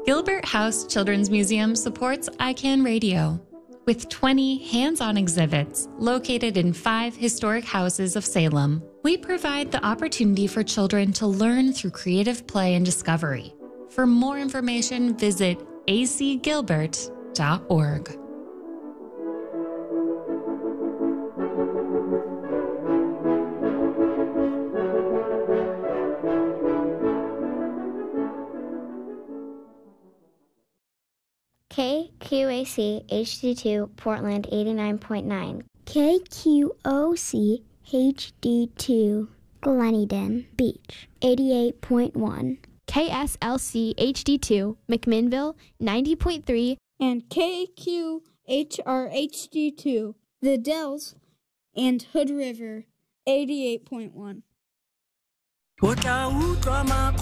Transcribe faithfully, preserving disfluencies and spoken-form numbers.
Gilbert House Children's Museum supports I CAN Radio with twenty hands-on exhibits located in five historic houses of Salem. We provide the opportunity for children to learn through creative play and discovery. For more information, visit a c gilbert dot org. K Q A C H D two Portland eighty-nine point nine. K Q O C H D two Gleneden Beach eighty-eight point one. K S L C H D two McMinnville ninety point three. And K Q H R H D two The Dells and Hood River eighty-eight point one.